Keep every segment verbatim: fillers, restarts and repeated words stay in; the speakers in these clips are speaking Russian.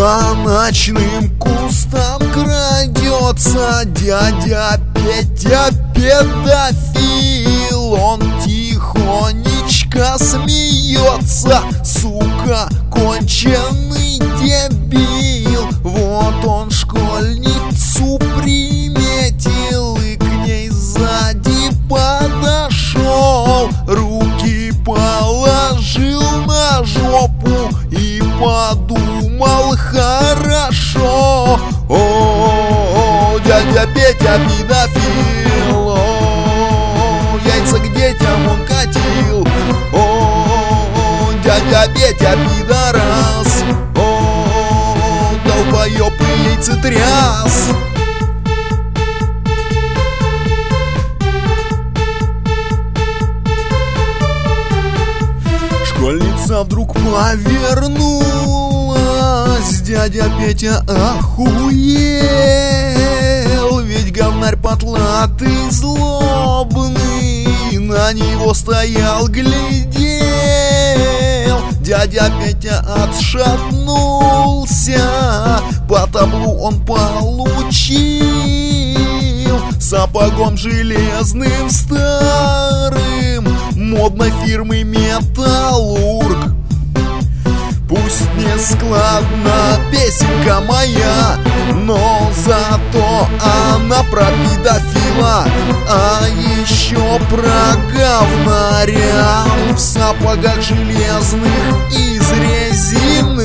По ночным кустам крадется дядя Петя педофил. Он тихонечко смеется, сука, конченый дебил. Вот он школьницу приметил и к ней сзади подошел, руки положил на жопу и подумал хорошо. О, дядя Петя педофил, о, яйца к детям он катил. О, дядя Петя пидорас, о, долбоёб и яйцетряс. Школьница вдруг повернулась, дядя Петя охуел. Ведь говнарь потлатый злобный на него стоял, глядел. Дядя Петя отшатнулся, по таблу он получил сапогом железным старым модной фирмы Металлург. Пусть не складна песенка моя, но зато она про педофила, а еще про говнаря в сапогах железных из резины.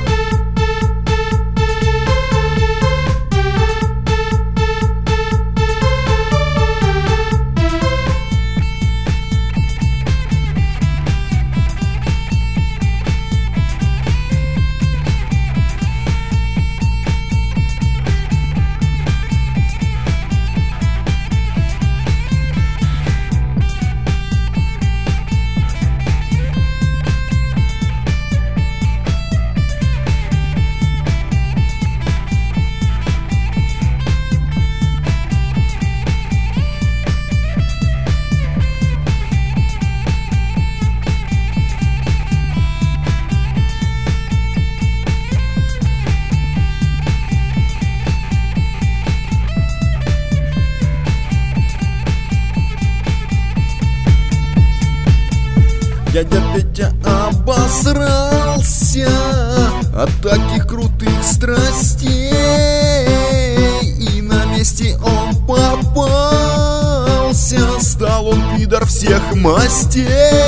Дядя Петя обосрался от таких крутых страстей, и на месте он попался. Стал он пидор всех мастей,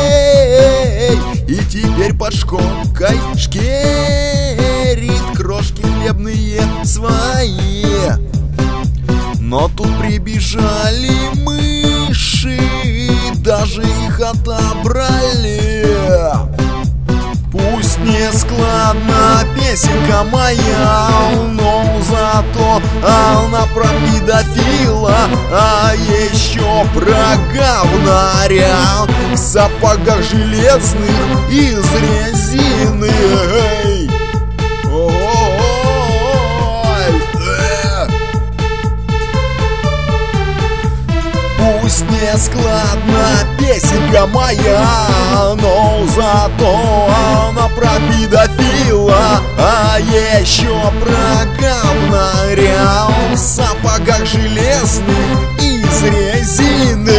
и теперь под шконкой шкерит крошки хлебные свои. Но тут прибежали мыши, даже их отобрали. Пусть не складна песенка моя, но зато она про педофила, а еще про говнаря в сапогах железных из резины. Эй! Пусть не складна песенка моя, но зато она про педофила, а еще про говнаря в сапогах железных из резины.